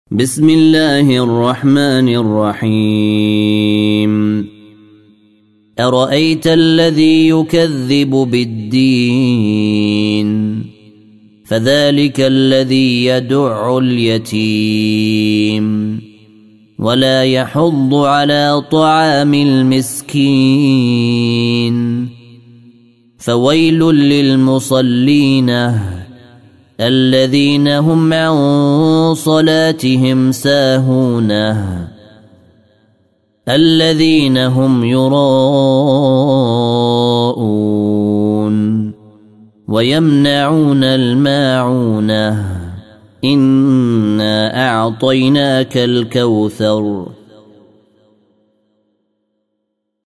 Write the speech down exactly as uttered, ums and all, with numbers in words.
بسم الله الرحمن الرحيم أرأيت الذي يكذب بالدين فذلك الذي يدع اليتيم ولا يحض على طعام المسكين فويل للمصلين الذين هم عن صلاتهم ساهون الذين هم يراءون ويمنعون الماعون إنا أعطيناك الكوثر